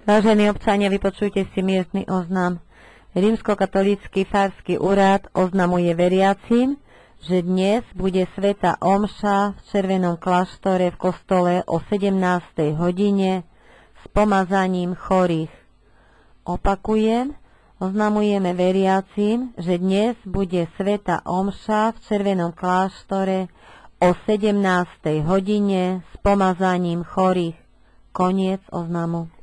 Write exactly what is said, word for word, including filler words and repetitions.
Vážení občania, vypočujte si miestny oznam. Rímskokatolícky farský úrad oznamuje veriacim, že dnes bude svätá omša v Červenom kláštore v kostole o sedemnástej hodine s pomazaním chorých. Opakujem, oznamujeme veriacim, že dnes bude svätá omša v Červenom kláštore o sedemnástej hodine s pomazaním chorých. Koniec oznamu.